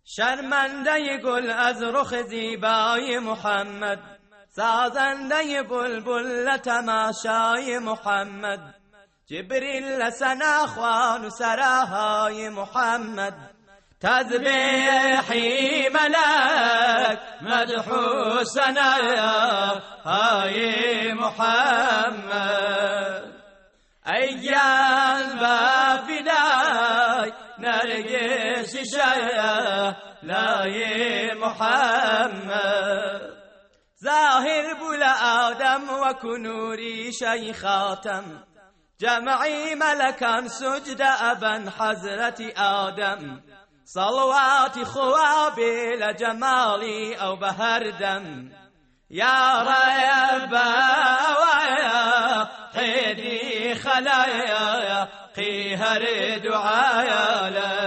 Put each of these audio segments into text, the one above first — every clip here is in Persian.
شرمنده گل از رخ زیبای محمد، سازنده بلبل تماشای محمد، جبریل سناخوان سراهای محمد، تذبیحی ملک مدحو ثناهای محمد. ای قلب فدای نرگس شعلای محمد، ظاهر بول آدم و کنوری شیخاتم، جمعی ملکان سجد ابن حضرت آدم، صلوات خوابی لجمالی او بهردم، یا رب ويا حيدي خلايا قيهر دعايا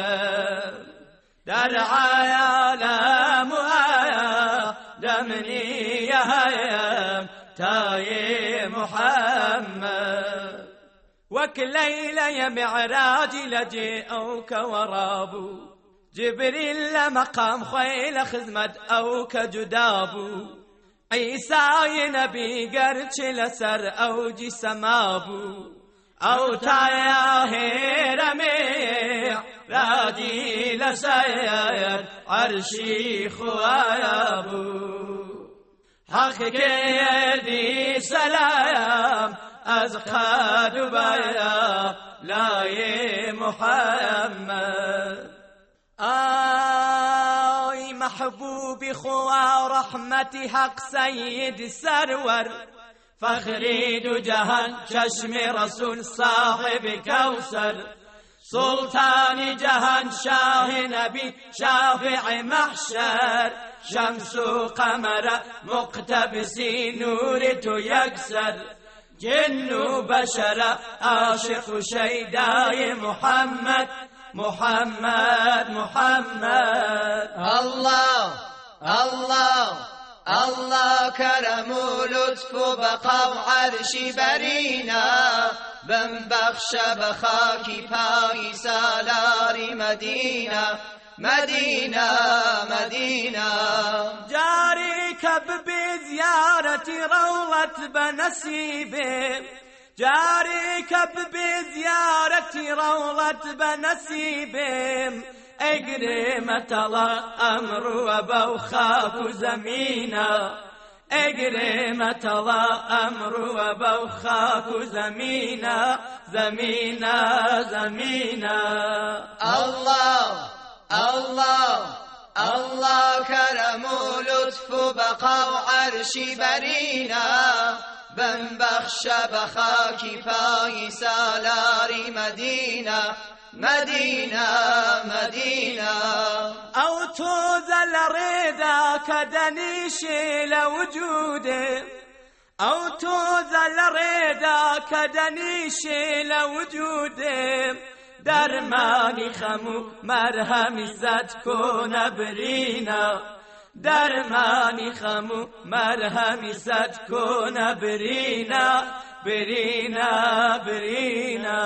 در عالم ويا دمني يا تاي محمد. وكليل يا معراج لجئوك ورابو، جبريل مقام خيل خزمت اوك جدابو، عیسی نبی گرچه لسر اوج سمابو، او تاهر معراجی لسیر عرشی خوابو، حق کردی سلام از خد و بیا لای محمد. محبوب خوا رحمت حق سید سرور، فخری دو جهان چشم رسول صاحب کوثر، سلطان جهان شاه نبی شافع محشر، شمس و قمر مقتبسی نور تو یکسر، جن و بشر عاشق و شیدای محمد محمد محمد. الله الله الله کرم و لطف و بقا و عرشی برینا، بم بخش بخاکی پای سالاری مدینه مدینه مدینه. جاری کب بزیارت روضت بنصیبه، جاری کب بزیارت روضت بنصیبه، اگرمت الله امر و بوخاک زمینه، اگرمت الله امر و بوخاک زمینه زمینه زمینه. الله الله الله کرم و لطف و بقا و عرشی برینا، بم بخش بخاکی پای سالاری مدینه مدینه مدینه. او تو ذل رضا كدنيش لوجوده، او تو ذل رضا كدنيش لوجوده، درمانی خمو مرهمی زد کن برینا، درمانی خمو مرهمی زد کن برینا برینا برینا.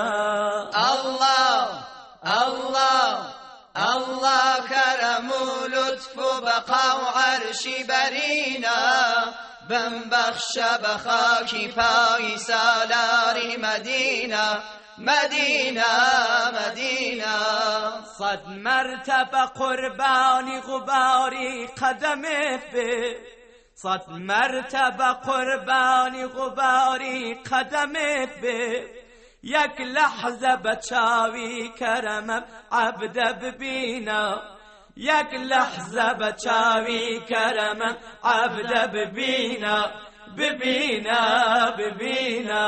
الله الله الله کرم و لطف و بقا و عرشی برینا، بم بخش بخاکی پای سالاری مدینه مدینه مدینه. صد مرتبه قربانی غباری قدمت به، صد مرتبه قربانی غباری قدمت به، یک لحظه بچاوی کرمم عبد ببینا، یک لحظه بچاوی کرمم عبد ببینا ببینا ببینا.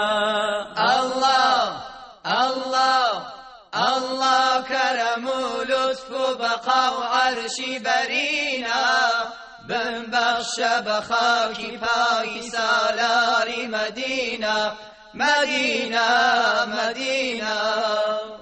الله الله الله کرم و لطف و بقا و عرشی برینا، بم بخش بخاکی پای سالاری مدینه مدینه مدینه.